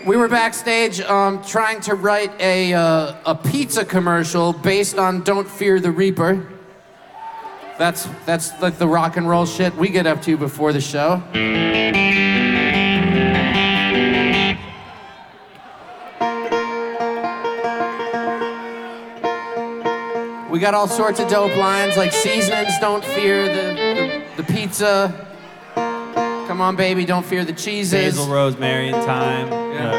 We were backstage trying to write a pizza commercial based on Don't Fear the Reaper. That's like the rock and roll shit we get up to before the show. We got all sorts of dope lines like seasonings, don't fear the pizza. Come on, baby, don't fear the cheeses. Basil, rosemary, and thyme. Yeah.